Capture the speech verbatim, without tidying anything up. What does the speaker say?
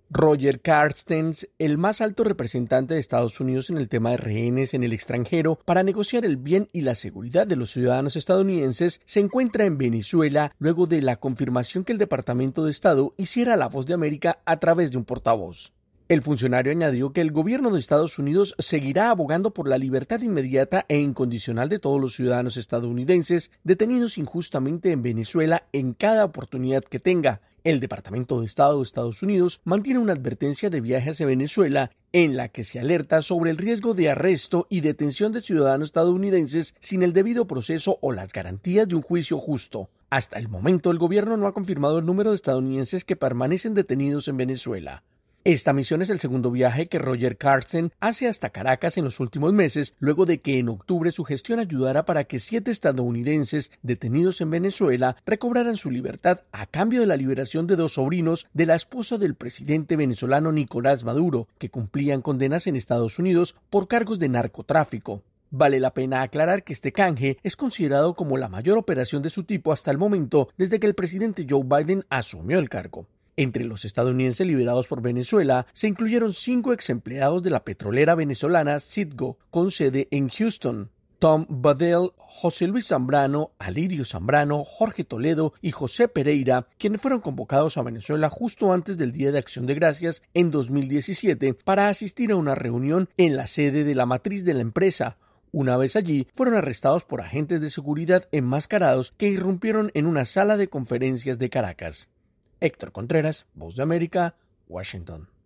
Roger Carstens, el más alto representante de Estados Unidos en el tema de rehenes en el extranjero para negociar el bien y la seguridad de los ciudadanos estadounidenses, se encuentra en Venezuela luego de la confirmación que el Departamento de Estado hiciera La Voz de América a través de un portavoz. El funcionario añadió que el gobierno de Estados Unidos seguirá abogando por la libertad inmediata e incondicional de todos los ciudadanos estadounidenses detenidos injustamente en Venezuela en cada oportunidad que tenga. El Departamento de Estado de Estados Unidos mantiene una advertencia de viaje hacia Venezuela en la que se alerta sobre el riesgo de arresto y detención de ciudadanos estadounidenses sin el debido proceso o las garantías de un juicio justo. Hasta el momento, el gobierno no ha confirmado el número de estadounidenses que permanecen detenidos en Venezuela. Esta misión es el segundo viaje que Roger Carstens hace hasta Caracas en los últimos meses, luego de que en octubre su gestión ayudara para que siete estadounidenses detenidos en Venezuela recobraran su libertad a cambio de la liberación de dos sobrinos de la esposa del presidente venezolano Nicolás Maduro, que cumplían condenas en Estados Unidos por cargos de narcotráfico. Vale la pena aclarar que este canje es considerado como la mayor operación de su tipo hasta el momento desde que el presidente Joe Biden asumió el cargo. Entre los estadounidenses liberados por Venezuela se incluyeron cinco exempleados de la petrolera venezolana Citgo, con sede en Houston: Tom Badell, José Luis Zambrano, Alirio Zambrano, Jorge Toledo y José Pereira, quienes fueron convocados a Venezuela justo antes del Día de Acción de Gracias en dos mil diecisiete para asistir a una reunión en la sede de la matriz de la empresa. Una vez allí, fueron arrestados por agentes de seguridad enmascarados que irrumpieron en una sala de conferencias de Caracas. Héctor Contreras, Voz de América, Washington.